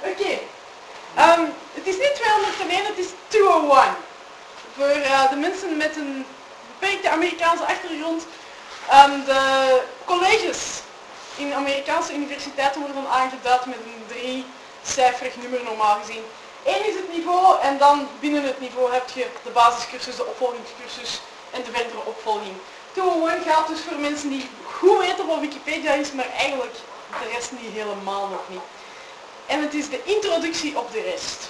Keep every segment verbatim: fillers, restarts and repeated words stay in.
Oké. Okay. Um, het is niet tweehonderdéén, het is tweehonderdéén. Voor uh, de mensen met een beperkte Amerikaanse achtergrond. Um, de colleges in Amerikaanse universiteiten worden aangeduid met een drie-cijferig nummer normaal gezien. Eén is het niveau en dan binnen het niveau heb je de basiscursus, de opvolgingscursus en de verdere opvolging. tweehonderdéén gaat dus voor mensen die goed weten wat Wikipedia is, maar eigenlijk de rest niet helemaal nog niet. En het is de introductie op de rest.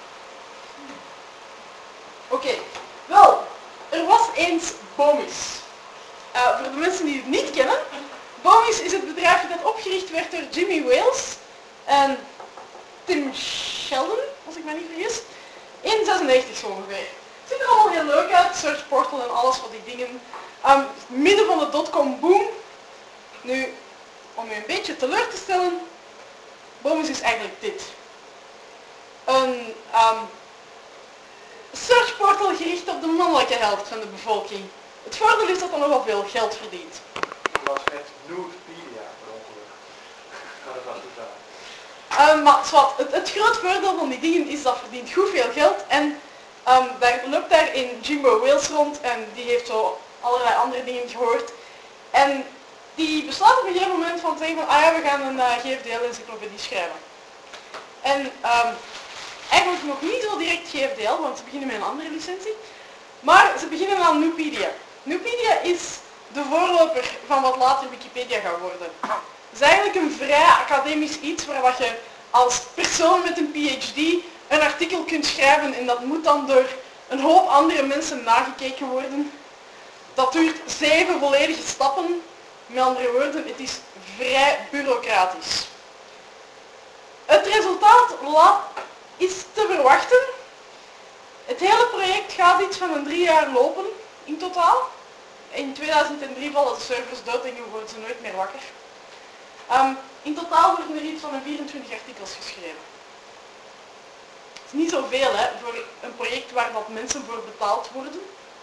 Oké, okay. Wel, er was eens Bomis. Uh, voor de mensen die het niet kennen, Bomis is het bedrijf dat opgericht werd door Jimmy Wales en Tim Sheldon, als ik me niet vergis, in zesennegentig zo ongeveer. Het ziet er allemaal heel leuk uit, Search Portal en alles wat die dingen. Um, midden van de dotcom boom. Nu, om u een beetje teleur te stellen, Bomis is eigenlijk dit. Een um, Search Portal gericht op de mannelijke helft van de bevolking. Het voordeel is dat er nogal veel geld verdient. Het was net Nudepedia per ongeluk. Maar dat was het daar. Um, maar zwart, het, het groot voordeel van die dingen is dat verdient goed veel geld en um, daar loopt daar in Jimbo Wales rond en die heeft zo allerlei andere dingen gehoord. En die besluit op een gegeven moment van te zeggen van, ah ja, we gaan een uh, G F D L-encyclopedie schrijven. En um, eigenlijk nog niet zo direct G F D L, want ze beginnen met een andere licentie. Maar ze beginnen aan Nupedia. Nupedia is de voorloper van wat later Wikipedia gaat worden. Het is eigenlijk een vrij academisch iets waar je als persoon met een P H D een artikel kunt schrijven en dat moet dan door een hoop andere mensen nagekeken worden. Dat duurt zeven volledige stappen. Met andere woorden, het is vrij bureaucratisch. Het resultaat is te verwachten. Het hele project gaat iets van een drie jaar lopen in totaal. In tweeduizend drie vallen de servers dood en worden ze nooit meer wakker. Um, in totaal worden er iets van een vierentwintig artikels geschreven. Het is niet zoveel hè, voor een project waar dat mensen voor betaald worden.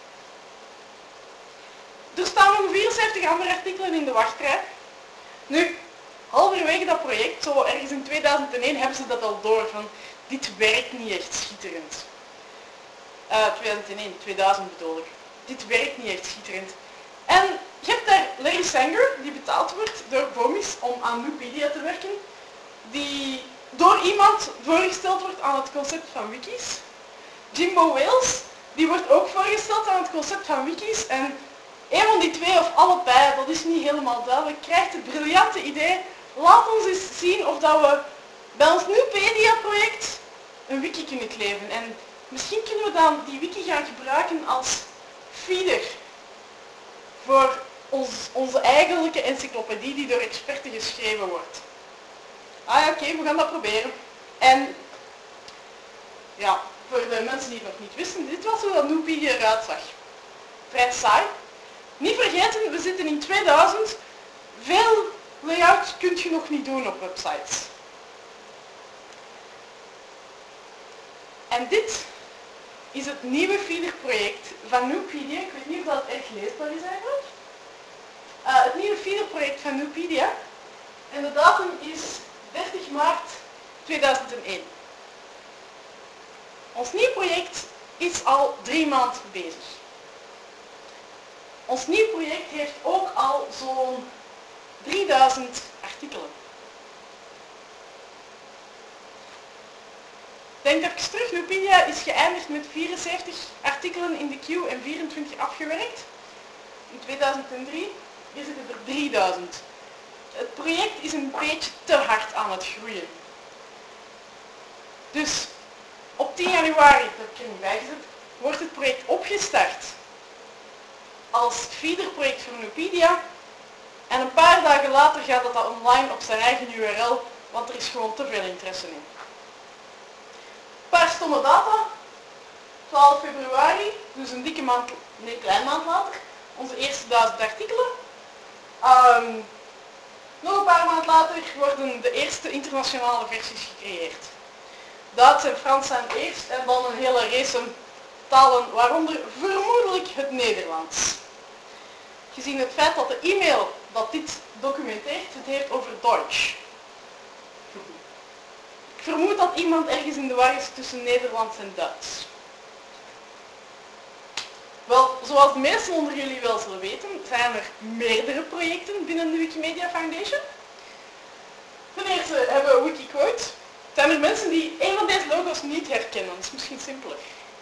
Er staan nog vierenzeventig andere artikelen in de wachtrij. Nu, halverwege dat project, zo ergens in tweeduizend één, hebben ze dat al door van dit werkt niet echt schitterend. Uh, tweeduizend één, tweeduizend bedoel ik. Dit werkt niet echt schitterend. En je hebt daar Larry Sanger, die betaald wordt door Bomis om aan Nupedia te werken, die door iemand voorgesteld wordt aan het concept van wikis. Jimbo Wales, die wordt ook voorgesteld aan het concept van wikis en een van die twee of allebei, dat is niet helemaal duidelijk, krijgt het briljante idee, laat ons eens zien of dat we bij ons Nupedia-project een wiki kunnen kleven. En misschien kunnen we dan die wiki gaan gebruiken als feeder voor ons, onze eigenlijke encyclopedie die door experten geschreven wordt. Ah ja, oké, okay, we gaan dat proberen. En ja, voor de mensen die het nog niet wisten, dit was hoe dat Nupedia eruit zag. Vrij saai. Niet vergeten, we zitten in tweeduizend. Veel layouts kun je nog niet doen op websites. En dit is het nieuwe feederproject van Nupedia. Ik weet niet of dat echt leesbaar is eigenlijk. Uh, het nieuwe feederproject van Nupedia. En de datum is dertig maart tweeduizend één. Ons nieuw project is al drie maanden bezig. Ons nieuw project heeft ook al zo'n drieduizend artikelen. Denk even terug, Nupedia is geëindigd met vierenzeventig artikelen in de queue en vierentwintig afgewerkt. In tweeduizend drie is het er drieduizend. Het project is een beetje te hard aan het groeien. Dus op tien januari, dat heb ik er niet bijgezet, wordt het project opgestart als feederproject voor Nupedia. En een paar dagen later gaat het dat online op zijn eigen U R L, want er is gewoon te veel interesse in. Een paar stomme data. twaalf februari, dus een dikke maand, nee, een kleine maand later, onze eerste duizend artikelen. Um, nog een paar maanden later worden de eerste internationale versies gecreëerd. Duits en Frans zijn eerst en dan een hele race talen, waaronder vermoedelijk het Nederlands. Gezien het feit dat de e-mail dat dit documenteert, het heeft over Deutsch. Ik vermoed dat iemand ergens in de war is tussen Nederlands en Duits. Wel, zoals de meesten onder jullie wel zullen weten, zijn er meerdere projecten binnen de Wikimedia Foundation. Ten eerste hebben we Wikiquote. Zijn er mensen die een van deze logo's niet herkennen? Dat is misschien simpeler.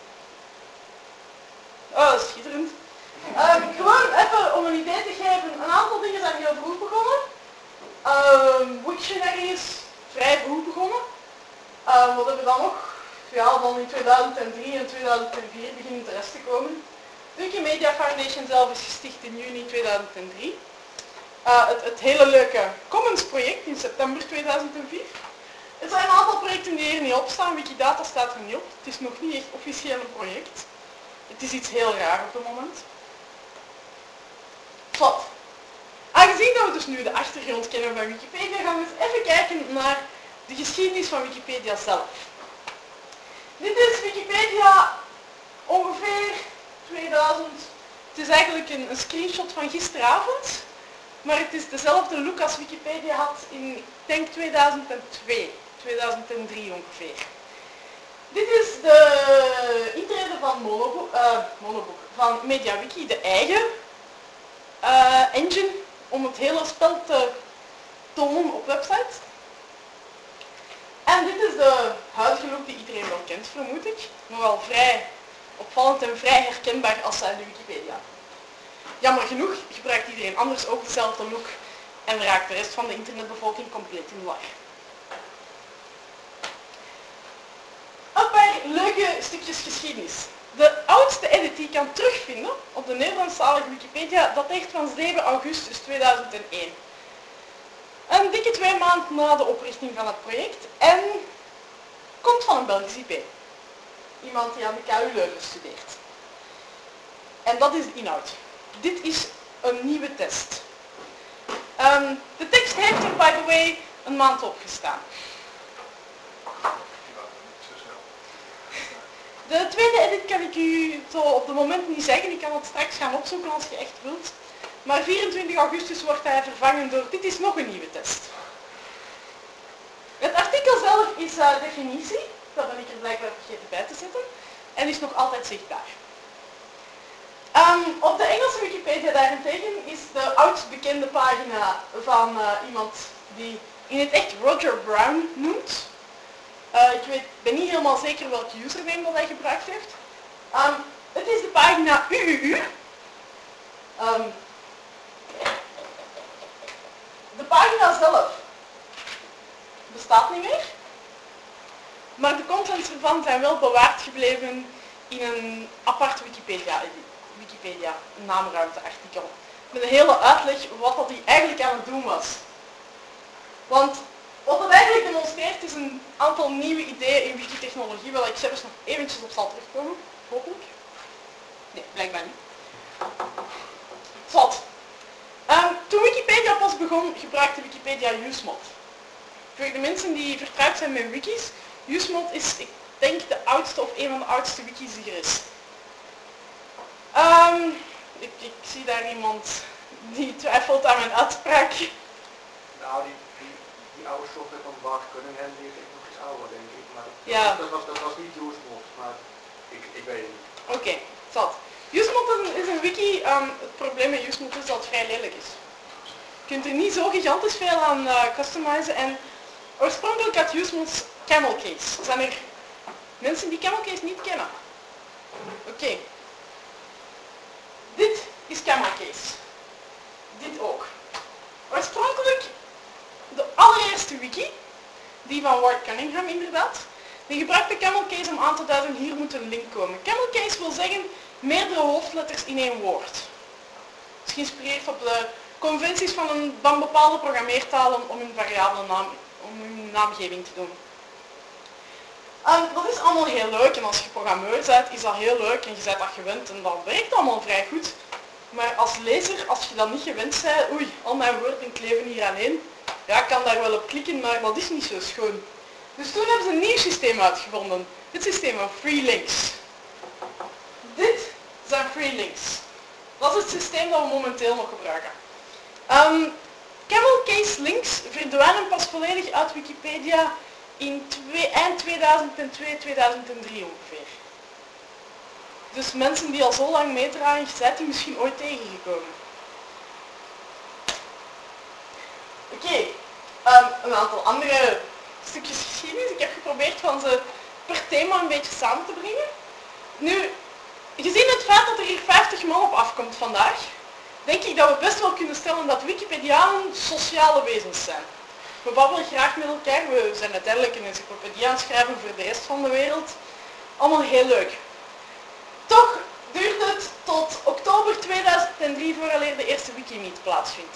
Oh, schitterend. Um, gewoon even om een idee te geven, een aantal dingen zijn heel vroeg begonnen. Um, Wiktionary is vrij vroeg begonnen. Um, wat hebben we dan nog? Ja, dan in tweeduizend drie en tweeduizend vier begint de rest te komen. De Wikimedia Foundation zelf is gesticht in juni tweeduizend drie. Uh, het, het hele leuke Commons project in september tweeduizend vier. Er zijn een aantal projecten die hier niet op staan. Wikidata staat er niet op. Het is nog niet echt officieel een project. Het is iets heel raar op het moment. Wat? Aangezien dat we dus nu de achtergrond kennen van Wikipedia, gaan we eens even kijken naar de geschiedenis van Wikipedia zelf. Dit is Wikipedia ongeveer tweeduizend. Het is eigenlijk een, een screenshot van gisteravond, maar het is dezelfde look als Wikipedia had in, ik denk tweeduizend twee, tweeduizend drie ongeveer. Dit is de intrede van Monobook, uh, Monobook, van MediaWiki, de eigen uh, engine om het hele spel te tonen op websites. En dit is de huidige look die iedereen wel kent, vermoed ik. Nogal vrij opvallend en vrij herkenbaar als de Wikipedia. Jammer genoeg gebruikt iedereen anders ook dezelfde look en raakt de rest van de internetbevolking compleet in de war. Een paar leuke stukjes geschiedenis. De oudste edit die je kan terugvinden op de Nederlandstalige Wikipedia dateert van zeven augustus tweeduizend één. Een dikke twee maanden na de oprichting van het project en komt van een Belgisch I P. Iemand die aan de K U Leuven studeert. En dat is de inhoud. Dit is een nieuwe test. Um, de tekst heeft er, by the way, een maand op gestaan. De tweede edit kan ik u zo op het moment niet zeggen. Ik kan het straks gaan opzoeken als je echt wilt. Maar vierentwintig augustus wordt hij vervangen door dit is nog een nieuwe test. Het artikel zelf is uh, definitie. Dat ben ik er blijkbaar vergeten bij te zetten. En is nog altijd zichtbaar. Um, op de Engelse Wikipedia daarentegen is de oudst bekende pagina van uh, iemand die in het echt Roger Brown noemt. Uh, ik weet, ben niet helemaal zeker welke username dat hij gebruikt heeft. Um, het is de pagina U U U. Um, de pagina zelf bestaat niet meer. Maar de contents ervan zijn wel bewaard gebleven in een apart Wikipedia, Wikipedia naamruimteartikel. Met een hele uitleg wat dat hij eigenlijk aan het doen was. Want wat het eigenlijk demonstreert is een aantal nieuwe ideeën in wikitechnologie, waar ik zelfs nog eventjes op zal terugkomen, hopelijk. Nee, blijkbaar niet. Zat. Um, toen Wikipedia pas begon, gebruikte Wikipedia Usemod. Voor de mensen die vertrouwd zijn met wikis, Usemod is, ik denk, de oudste of een van de oudste wikis die er is. Um, ik, ik zie daar iemand die twijfelt aan mijn uitspraak. Nou, die, die, die oude software van Bart Cunningham die is echt nog iets ouder, denk ik. Maar ja. dat, was, dat was niet Usemod, maar ik, ik weet het niet. Oké, okay, zat. Usemod is een wiki. Um, het probleem met Usemod is dat het vrij lelijk is. Je kunt er niet zo gigantisch veel aan uh, customizen. En oorspronkelijk had Usemod Camelcase. Zijn er mensen die Camelcase niet kennen? Oké. Okay. Dit is Camelcase. Dit ook. Oorspronkelijk de allereerste wiki, die van Ward Cunningham inderdaad, die gebruikte Camelcase om aan te duiden hier moet een link komen. Camelcase wil zeggen meerdere hoofdletters in één woord. Het is geïnspireerd op de conventies van, een, van bepaalde programmeertalen om hun variabele naam, om hun naamgeving te doen. Um, dat is allemaal heel leuk en als je programmeur bent is dat heel leuk en je bent dat gewend en dat werkt allemaal vrij goed. Maar als lezer, als je dat niet gewend bent, oei, al mijn woorden kleven hier aan één. Ja, ik kan daar wel op klikken, maar dat is niet zo schoon. Dus toen hebben ze een nieuw systeem uitgevonden. Het systeem van free links. Dit zijn free links. Dat is het systeem dat we momenteel nog gebruiken. Um, Camelcase links verdwijnen pas volledig uit Wikipedia in twee, eind tweeduizendtwee, tweeduizenddrie ongeveer. Dus mensen die al zo lang meedragen, zijn die misschien ooit tegengekomen. Oké, okay. um, een aantal andere stukjes geschiedenis. Ik heb geprobeerd van ze per thema een beetje samen te brengen. Nu, gezien het feit dat er hier vijftig man op afkomt vandaag, denk ik dat we best wel kunnen stellen dat Wikipedianen sociale wezens zijn. We babbelen graag met elkaar, we zijn uiteindelijk een encyclopedie aan het schrijven voor de rest van de wereld. Allemaal heel leuk. Toch duurt het tot oktober tweeduizenddrie vooraleer de eerste Wikimeet plaatsvindt.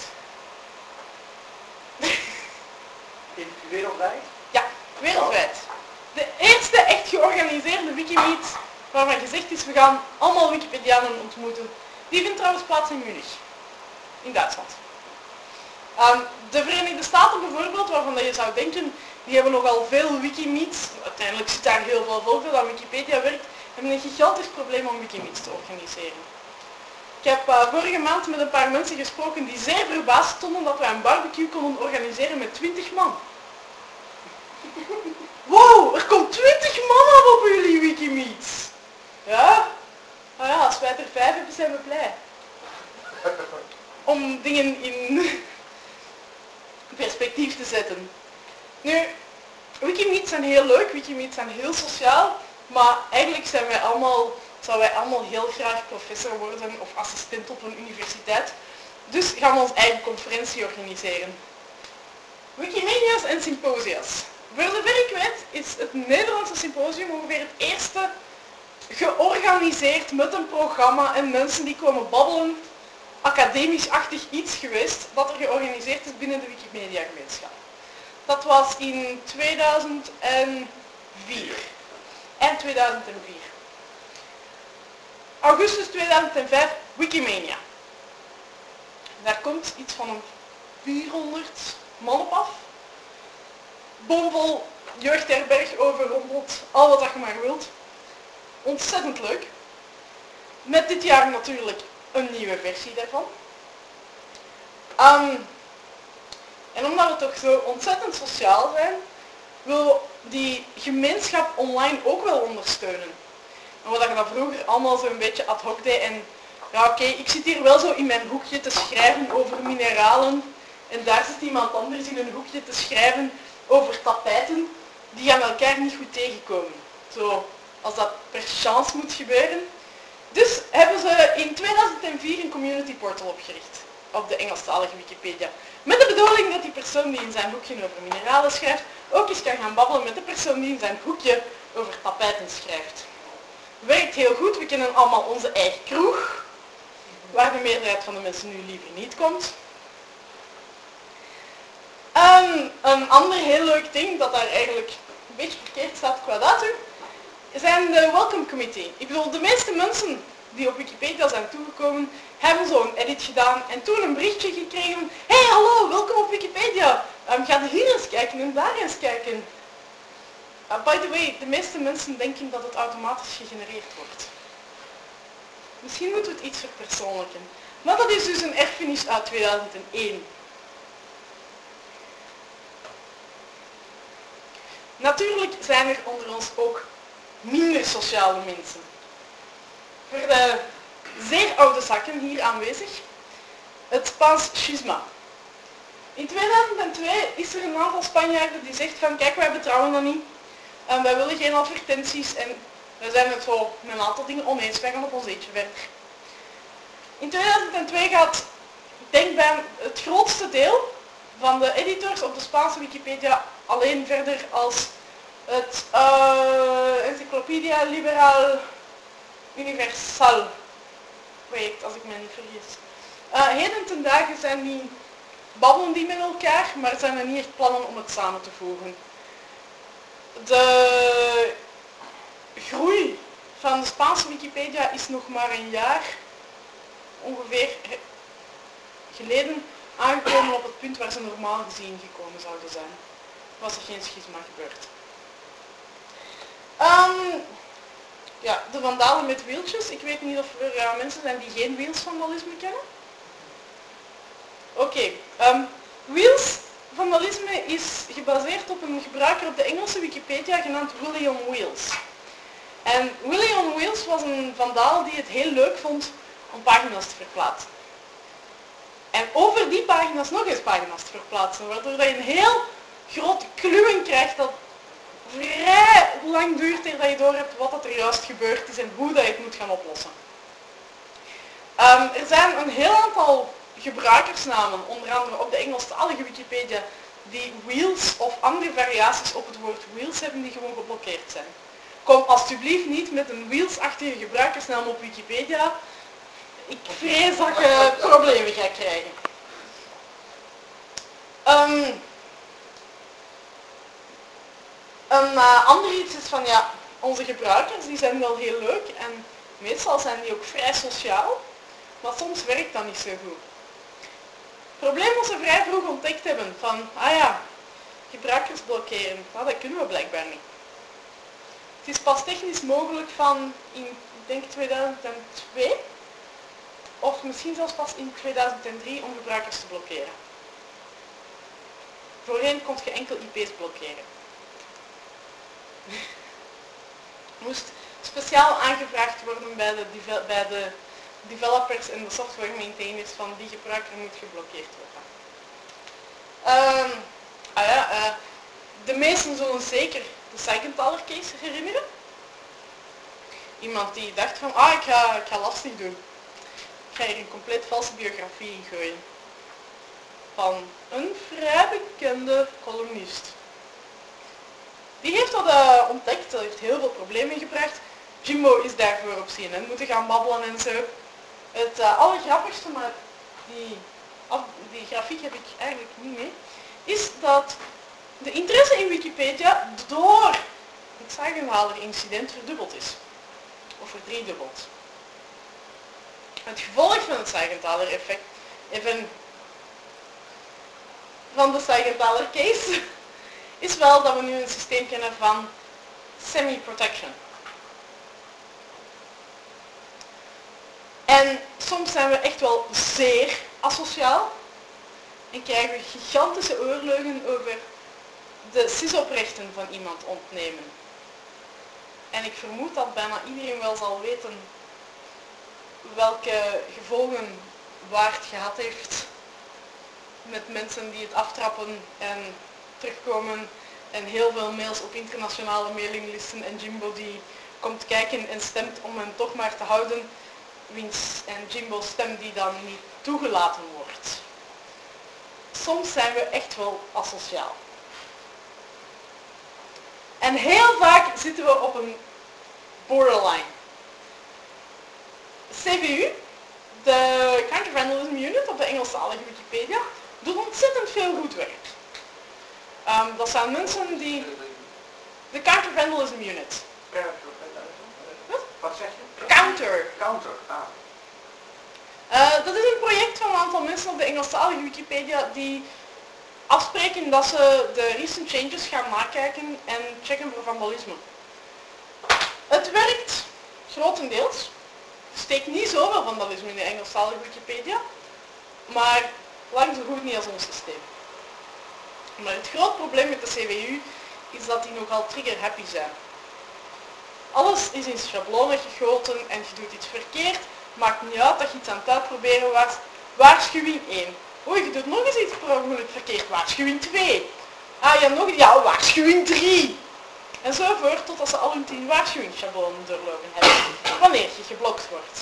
In wereldwijd? Ja, wereldwijd. De eerste echt georganiseerde Wikimeet waarvan gezegd is, we gaan allemaal Wikipedianen ontmoeten. Die vindt trouwens plaats in Munich, in Duitsland. Um, de Verenigde Staten bijvoorbeeld, waarvan je zou denken, die hebben nogal veel Wikimeets. Uiteindelijk zit daar heel veel volk dat aan Wikipedia werkt. Hebben een gigantisch probleem om Wikimeets te organiseren. Ik heb uh, vorige maand met een paar mensen gesproken die zeer verbaasd stonden dat we een barbecue konden organiseren met twintig man. Wow, er komt twintig man af op jullie Wikimeets. Ja? Nou ja, als wij er vijf hebben, zijn we blij. Om dingen in perspectief te zetten. Nu, Wikimeets zijn heel leuk, Wikimeets zijn heel sociaal, maar eigenlijk zijn wij allemaal, zouden wij allemaal heel graag professor worden of assistent op een universiteit. Dus gaan we onze eigen conferentie organiseren. Wikimedia's en symposia's. Voor zover ik weet is het Nederlandse symposium ongeveer het eerste georganiseerd met een programma en mensen die komen babbelen, academisch-achtig iets geweest, dat er georganiseerd is binnen de Wikimedia-gemeenschap. Dat was in tweeduizend vier. Eind tweeduizend vier. Augustus tweeduizend vijf, Wikimania. Daar komt iets van een vierhonderd man op af. Bomvol jeugdherberg, overrompeld, al wat je maar wilt. Ontzettend leuk. Met dit jaar natuurlijk een nieuwe versie daarvan. Um, en omdat we toch zo ontzettend sociaal zijn, willen we die gemeenschap online ook wel ondersteunen. En wat je dat vroeger allemaal zo'n beetje ad hoc deed en ja oké, okay, ik zit hier wel zo in mijn hoekje te schrijven over mineralen en daar zit iemand anders in een hoekje te schrijven over tapijten, die gaan elkaar niet goed tegenkomen. Zo, als dat per chance moet gebeuren. Dus hebben ze in tweeduizend vier een community portal opgericht op de Engelstalige Wikipedia. Met de bedoeling dat die persoon die in zijn hoekje over mineralen schrijft, ook eens kan gaan babbelen met de persoon die in zijn hoekje over tapijten schrijft. Werkt heel goed, we kennen allemaal onze eigen kroeg, waar de meerderheid van de mensen nu liever niet komt. Um, een ander heel leuk ding, dat daar eigenlijk een beetje verkeerd staat qua datum, zijn de Welcome Committee. Ik bedoel, de meeste mensen die op Wikipedia zijn toegekomen, hebben zo'n edit gedaan en toen een berichtje gekregen. Hey, hallo, welkom op Wikipedia. Um, ga hier eens kijken en daar eens kijken. Uh, by the way, de meeste mensen denken dat het automatisch gegenereerd wordt. Misschien moeten we het iets verpersoonlijken. Maar dat is dus een erfenis uit tweeduizend één. Natuurlijk zijn er onder ons ook minder sociale mensen. Voor de zeer oude zakken hier aanwezig, het Spaans schisma. In tweeduizend twee is er een aantal Spanjaarden die zegt van kijk, wij betrouwen dat niet. En wij willen geen advertenties en wij zijn het zo met een aantal dingen oneens, wij gaan op ons eentje verder. In tweeduizend twee gaat, ik denk bij het grootste deel van de editors op de Spaanse Wikipedia alleen verder als het uh, Encyclopedia Liberal Universal project, als ik me niet vergis. Uh, heden ten dagen zijn die, babbelen die met elkaar, maar zijn er niet echt plannen om het samen te voegen. De groei van de Spaanse Wikipedia is nog maar een jaar ongeveer geleden aangekomen op het punt waar ze normaal gezien gekomen zouden zijn. Was er geen schisma gebeurd. Um, ja, de vandalen met wieltjes. Ik weet niet of er uh, mensen zijn die geen wielsvandalisme kennen. Oké, okay. um, wiels vandalisme is gebaseerd op een gebruiker op de Engelse Wikipedia genaamd Willie on Wheels. En Willie on Wheels was een vandaal die het heel leuk vond om pagina's te verplaatsen. En over die pagina's nog eens pagina's te verplaatsen, waardoor je een heel grote kluwing krijgt dat vrij lang duurt eer je door hebt wat er juist gebeurd is en hoe dat je het moet gaan oplossen. Um, er zijn een heel aantal gebruikersnamen, onder andere op de Engelstalige Wikipedia, die wheels of andere variaties op het woord wheels hebben die gewoon geblokkeerd zijn. Kom alsjeblieft niet met een wheels-achtige gebruikersnaam op Wikipedia. Ik vrees dat je problemen gaat krijgen. Um, een uh, ander iets is van, ja, onze gebruikers die zijn wel heel leuk en meestal zijn die ook vrij sociaal, maar soms werkt dat niet zo goed. Het probleem wat ze vrij vroeg ontdekt hebben van, ah ja, gebruikers blokkeren, nou, dat kunnen we blijkbaar niet. Het is pas technisch mogelijk van in, ik denk tweeduizend twee, of misschien zelfs pas in tweeduizend drie om gebruikers te blokkeren. Voorheen kon je enkel I P's blokkeren. Moest speciaal aangevraagd worden bij de, bij de developers en de software maintainers van die gebruiker moet geblokkeerd worden. Um, ah ja, uh, de meesten zullen zeker de Seigenthaler case herinneren. Iemand die dacht van, ah ik ga, ik ga lastig doen. Ik ga hier een compleet valse biografie ingooien. Van een vrij bekende columnist. Die heeft dat uh, ontdekt, dat heeft heel veel problemen gebracht. Jimbo is daarvoor op C N N moeten gaan babbelen en zo. Het uh, allergrappigste, maar die, af, die grafiek heb ik eigenlijk niet mee, is dat de interesse in Wikipedia door het Seigenthaler incident verdubbeld is. Of verdriedubbeld. Het gevolg van het Seigenthaler effect, even van de Seigenthaler case, is wel dat we nu een systeem kennen van semi-protection. En soms zijn we echt wel zeer asociaal en krijgen we gigantische oorlogen over de sysoprechten van iemand ontnemen. En ik vermoed dat bijna iedereen wel zal weten welke gevolgen Waard gehad heeft met mensen die het aftrappen en terugkomen en heel veel mails op internationale mailinglisten en Jimbo die komt kijken en stemt om hem toch maar te houden, wiens en Jimbo's stem die dan niet toegelaten wordt. Soms zijn we echt wel asociaal. En heel vaak zitten we op een borderline. C V U, de Counter-Vandalism Unit op de Engelstalige Wikipedia, doet ontzettend veel goed werk. Um, dat zijn mensen die... De Counter-Vandalism Unit. Wat? Wat zeg je? Counter. Counter, ah. Uh, dat is een project van een aantal mensen op de Engelstalige Wikipedia die afspreken dat ze de recent changes gaan nakijken en checken voor vandalisme. Het werkt grotendeels. Er steekt niet zoveel vandalisme in de Engelstalige Wikipedia, maar lang zo goed niet als ons systeem. Maar het groot probleem met de C W U is dat die nogal trigger-happy zijn. Alles is in schablonen gegoten en je doet iets verkeerd. Maakt niet uit dat je iets aan het uitproberen was. Waarschuwing één. Oei, je doet nog eens iets per ongeluk verkeerd. Waarschuwing twee. Ah ja, nog ja, waarschuwing drie. Enzovoort, totdat ze al hun tien waarschuwingsschablonen doorlopen hebben. Wanneer je geblokt wordt.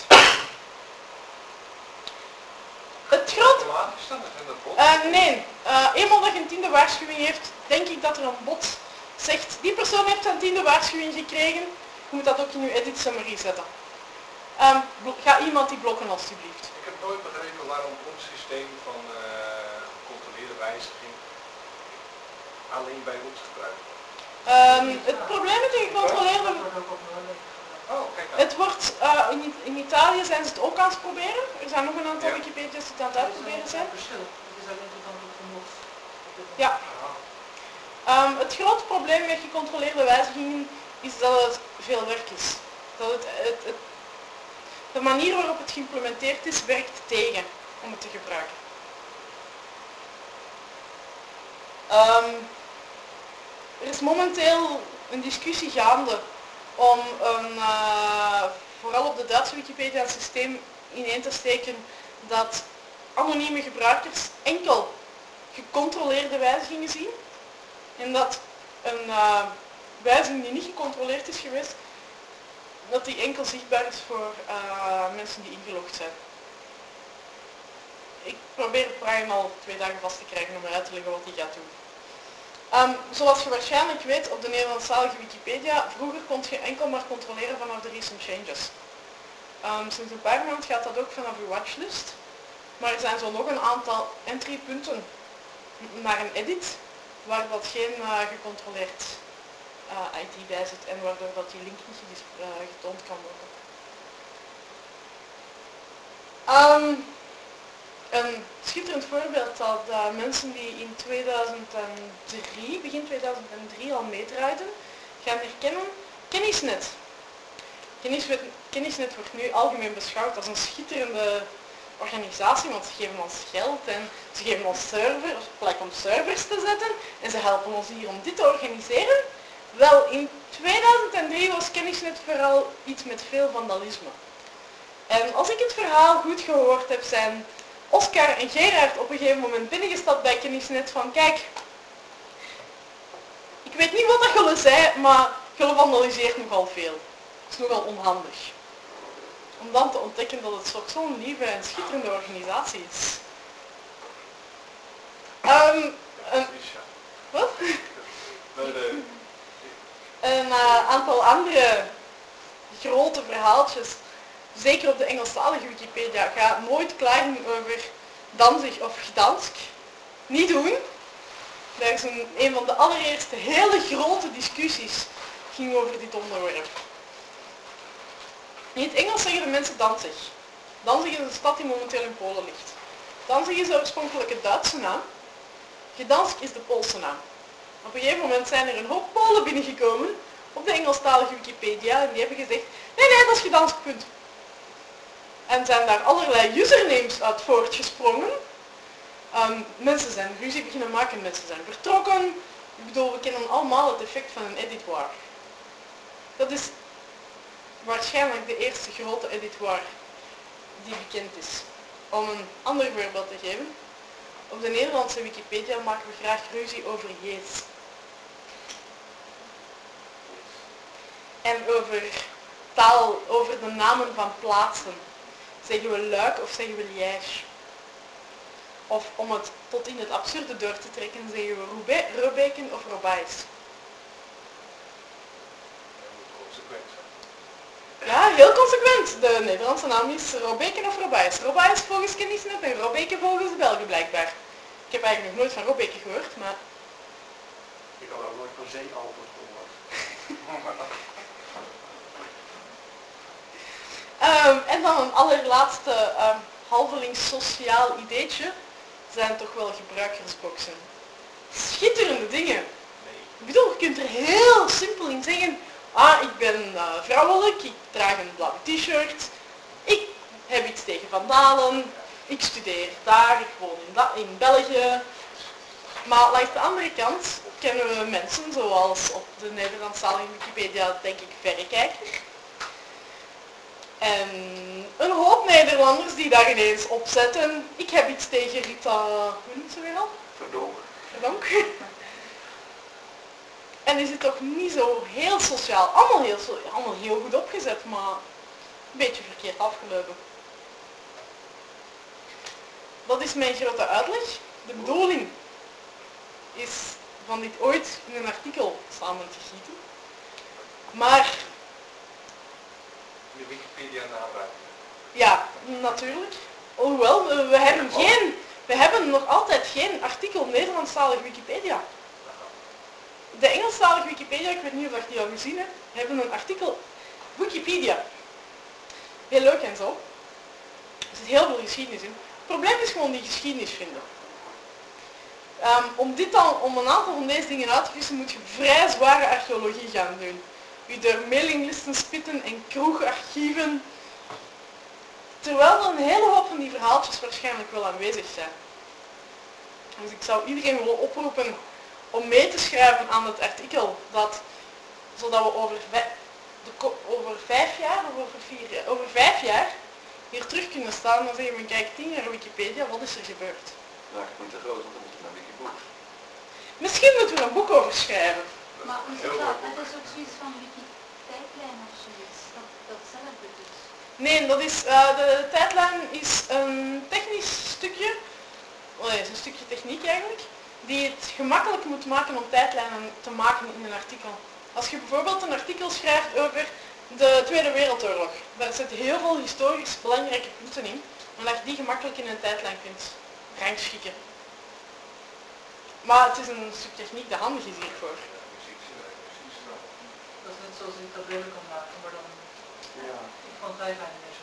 Het grote... Uh, nee, uh, eenmaal dat je een tiende waarschuwing heeft, denk ik dat er een bot zegt, die persoon heeft een tiende waarschuwing gekregen. Je moet dat ook in je edit summary zetten. Um, ga iemand die blokken alstublieft. Ik heb nooit begrepen waarom ons systeem van uh, gecontroleerde wijziging alleen bij ons gebruikt wordt. Um, het probleem met de gecontroleerde... Oh, kijk aan. Het wordt, uh, in, in Italië zijn ze het ook aan het proberen. Er zijn nog een aantal ja. Wikipedia's die het aan het uitproberen zijn. Ja. Um, het grote probleem met gecontroleerde wijzigingen is dat het veel werk is. Dat het, het, het, de manier waarop het geïmplementeerd is, werkt tegen om het te gebruiken. Um, er is momenteel een discussie gaande om een, uh, vooral op de Duitse Wikipedia een systeem ineen te steken dat anonieme gebruikers enkel gecontroleerde wijzigingen zien en dat een uh, wijziging die niet gecontroleerd is geweest, dat die enkel zichtbaar is voor uh, mensen die ingelogd zijn. Ik probeer Brian al twee dagen vast te krijgen om mij uit te leggen wat hij gaat doen. Um, zoals je waarschijnlijk weet op de Nederlandstalige Wikipedia, vroeger kon je enkel maar controleren vanaf de recent changes. Um, sinds een paar maanden gaat dat ook vanaf je watchlist. Maar er zijn zo nog een aantal entrypunten naar een edit, waar dat geen uh, gecontroleerd uh, I D bij zit en waardoor dat die link niet uh, getoond kan worden. Um, een schitterend voorbeeld dat uh, mensen die in tweeduizend drie, begin tweeduizend drie al meedraaiden, gaan herkennen, Kennisnet. Kennisnet. Kennisnet wordt nu algemeen beschouwd als een schitterende organisatie, want ze geven ons geld en ze geven ons servers, plek om servers te zetten en ze helpen ons hier om dit te organiseren. Wel, in tweeduizend drie was Kennisnet vooral iets met veel vandalisme. En als ik het verhaal goed gehoord heb, zijn Oscar en Gerard op een gegeven moment binnengestapt bij Kennisnet van kijk, ik weet niet wat dat jullie zei, maar jullie vandaliseert nogal veel. Dat is nogal onhandig. Om dan te ontdekken dat het zo'n lieve en schitterende organisatie is. Um, een, wat? Een uh, aantal andere grote verhaaltjes, zeker op de Engelstalige Wikipedia, ga nooit klagen over Danzig of Gdansk. Niet doen. Dat is een, een van de allereerste hele grote discussies ging over dit onderwerp. In het Engels zeggen de mensen Danzig. Danzig is een stad die momenteel in Polen ligt. Danzig is de oorspronkelijke Duitse naam. Gdansk is de Poolse naam. Op een gegeven moment zijn er een hoop Polen binnengekomen op de Engelstalige Wikipedia en die hebben gezegd, nee nee, dat is Gdansk, punt. En zijn daar allerlei usernames uit voortgesprongen. Um, mensen zijn ruzie beginnen maken, mensen zijn vertrokken. Ik bedoel, we kennen allemaal het effect van een editoire. Dat is waarschijnlijk de eerste grote editoire die bekend is. Om een ander voorbeeld te geven. Op de Nederlandse Wikipedia maken we graag ruzie over jees. En over taal, over de namen van plaatsen. Zeggen we Luik of zeggen we Liège? Of om het tot in het absurde door te trekken, zeggen we Roubaix, Robeken of Robijs. Ja, heel consequent. De Nederlandse naam is Robeken of Robijs. Robijs volgens Kennisnet en Robeken volgens de Belgen blijkbaar. Ik heb eigenlijk nog nooit van Robeken gehoord, maar... Ik had ook nooit van Zee-Alpen gehoord. um, en dan een allerlaatste um, halvelings sociaal ideetje zijn toch wel gebruikersboxen. Schitterende dingen. Nee. Ik bedoel, je kunt er heel simpel in zeggen, ah, ik ben uh, vrouwelijk, ik draag een blauw t-shirt, ik heb iets tegen vandalen, ik studeer daar, ik woon in, in België. Maar langs de andere kant kennen we mensen zoals op de Nederlandstalige Wikipedia, denk ik, Verrekijker. En een hoop Nederlanders die daar ineens opzetten. Ik heb iets tegen Rita, hoe noemt ze weer al? Verdonk. Verdonk. En is het toch niet zo heel sociaal, allemaal heel, allemaal heel goed opgezet, maar een beetje verkeerd afgelopen. Dat is mijn grote uitleg. De bedoeling is van dit ooit in een artikel samen te gieten. Maar... De Wikipedia nabruiken. Ja, natuurlijk. Hoewel, we, we hebben geen... We hebben nog altijd geen artikel Nederlandstalige Wikipedia. De Engelstalige Wikipedia, ik weet niet of je die al gezien hebt, hebben een artikel Wikipedia. Heel leuk en zo. Er zit heel veel geschiedenis in. Het probleem is gewoon die geschiedenis vinden. Um, om, dit dan, om een aantal van deze dingen uit te vissen moet je vrij zware archeologie gaan doen. Je door mailinglisten spitten en kroegarchieven. Terwijl er een hele hoop van die verhaaltjes waarschijnlijk wel aanwezig zijn. Dus ik zou iedereen willen oproepen om mee te schrijven aan het artikel, dat, zodat we over, vijf, de, over vijf jaar, of over vier jaar, over vijf jaar hier terug kunnen staan en zeggen van kijk, tien jaar Wikipedia, wat is er gebeurd? Maak het niet te groot, want dan moet je naar Wikibooks. Misschien moeten we een boek over schrijven. Maar is het, dat, het is ook zoiets van Wiki-tijdlijn of zoiets, dat, datzelfde dus. Nee, dat is, uh, de tijdlijn is een technisch stukje, oh nee, het is een stukje techniek eigenlijk, die het gemakkelijk moet maken om tijdlijnen te maken in een artikel. Als je bijvoorbeeld een artikel schrijft over de Tweede Wereldoorlog, daar zitten heel veel historisch belangrijke punten in, maar dat je die gemakkelijk in een tijdlijn kunt rangschikken. Maar het is een stuk techniek dat handig is hiervoor. Dat is net zoals in tabellen kan maken, maar dan Ja. van tijdlijn is.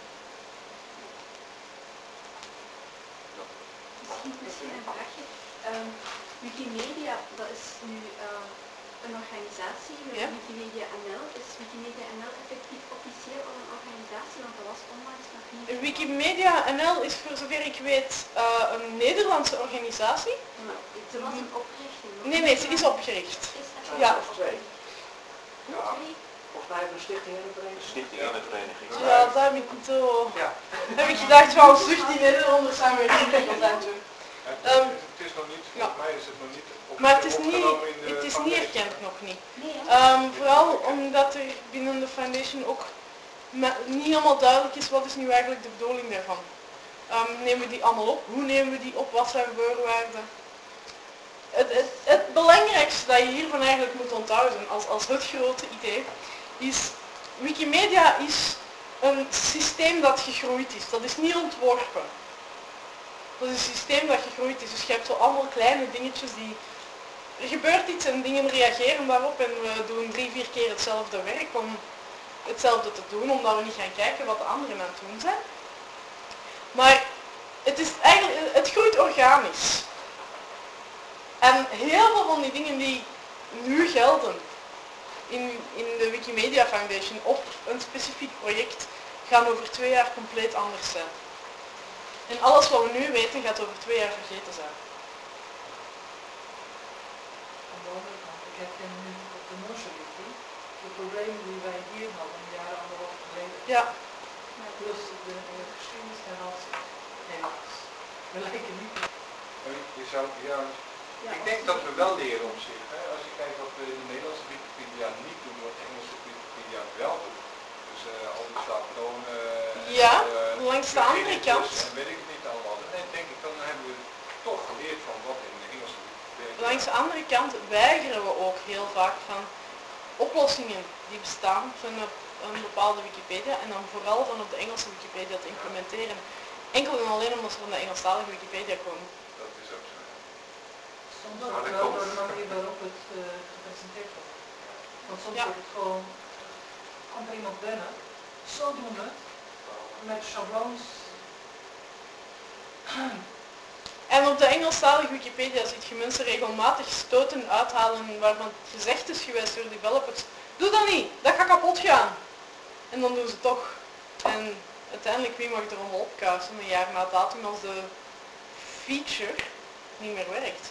Misschien, misschien een vraagje. Um, Wikimedia, dat is nu uh, een organisatie, Ja. Wikimedia N L. Is Wikimedia N L effectief officieel al een organisatie, want dat was onlangs nog niet. Wikimedia N L is voor zover ik weet uh, een Nederlandse organisatie. Maar er was een oprichting. Nee, nee, ze is opgericht. Is Ja. Of twee. Hoe twee? Volgens mij hebben we een stichting en een vereniging. Stichting en een vereniging. Ja, daar heb ik zo... Ja. Heb ik gedacht, wauw, zucht die Nederlanders zijn weer ingewikkeld aan toe. Het, Um, het is nog niet, ja. volgens mij is het nog niet op, Maar het is niet, opgenomen in de het is niet foundation. erkend nog niet. Nee, hè? Um, vooral omdat er binnen de foundation ook niet helemaal duidelijk is wat is nu eigenlijk de bedoeling daarvan. Um, nemen we die allemaal op? Hoe nemen we die op? Wat zijn voorwaarden? Het, het, het belangrijkste dat je hiervan eigenlijk moet onthouden als, als het grote idee is, Wikimedia is een systeem dat gegroeid is. Dat is niet ontworpen. Dat is een systeem dat gegroeid is. Dus je hebt zo allemaal kleine dingetjes die... Er gebeurt iets en dingen reageren daarop en we doen drie, vier keer hetzelfde werk om hetzelfde te doen, omdat we niet gaan kijken wat de anderen aan het doen zijn. Maar het is eigenlijk, het groeit organisch. En heel veel van die dingen die nu gelden in, in de Wikimedia Foundation op een specifiek project gaan over twee jaar compleet anders zijn. En alles wat we nu weten gaat over twee jaar vergeten zijn. Aan de andere kant, ik herken nu op de Noorse wiki de problemen die wij hier hadden een jaar anderhalf geleden. Ja. Plus de, de geschiedenis herhaalt zich helaas. We lijken niet. Je zou, ja, Ja, ik denk dat we wel leren op zich. Hè? Als je kijkt wat we in de Nederlandse Wikipedia niet doen, wat de Engelse Wikipedia wel doet. Dus uh, al die schablonen. Ja, uh, langs de andere kant. En weet ik het niet allemaal. Dan denk ik, dan hebben we toch geleerd van wat in de Engelse Wikipedia. Langs de andere kant weigeren we ook heel vaak van oplossingen die bestaan van op een bepaalde Wikipedia en dan vooral van op de Engelse Wikipedia te implementeren. Enkel en alleen omdat ze van de Engelstalige Wikipedia komen. Dat is ook zo. soms Maar ook dat wel komt. door de manier waarop het uh, gepresenteerd wordt. Want soms Ja. wordt het gewoon, komt er iemand binnen, zodoende, met schabloons. En op de Engelstalige Wikipedia ziet je mensen regelmatig stoten uithalen waarvan gezegd is geweest door developers, doe dat niet, dat gaat kapot gaan. En dan doen ze het toch. En uiteindelijk, wie mag er allemaal opkuisen een jaar na datum als de feature niet meer werkt.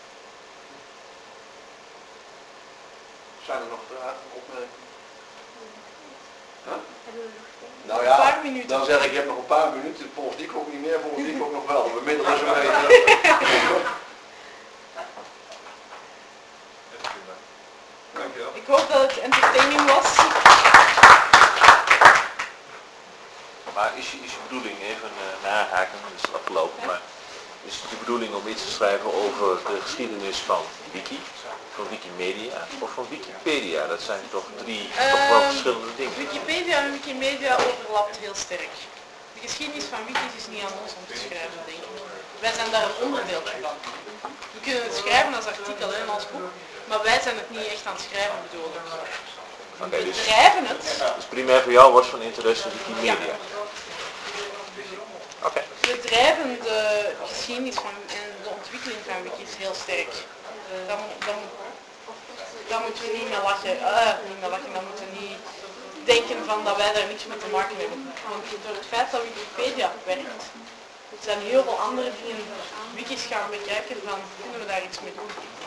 Zijn er nog vragen, opmerkingen? Huh? Hebben we nog tijd? Nou Een ja, paar minuten. dan zeg ik, je hebt nog een paar minuten, volgens die klok niet meer, volgens die klok nog wel. We middelen ze mee. Dat is prima. Dankjewel. Ik hoop dat het entertaining was. Maar is je, is je bedoeling, even uh, nahaken, dat is afgelopen, maar is het de bedoeling om iets te schrijven over de geschiedenis van Wiki, van Wikimedia of van Wikipedia? Dat zijn toch drie toch wel Ehm, verschillende dingen. Wikipedia en Wikimedia overlapt heel sterk. De geschiedenis van wikis is niet aan ons om te schrijven, denk ik. Wij zijn daar een onderdeeltje van. We kunnen het schrijven als artikel en als boek, maar wij zijn het niet echt aan het schrijven bedoeld. Oké, We dus, drijven het. dus primair voor jou was van interesse Wikimedia. Oké. We drijven de geschiedenis van, en de ontwikkeling van wikis heel sterk. Dan, dan, dan moeten we niet meer lachen, uh, niet meer lachen, dan moeten we niet denken van dat wij daar niks mee te maken hebben. Want door het feit dat Wikipedia werkt, er zijn heel veel andere dingen wikis gaan bekijken van, kunnen we daar iets mee doen?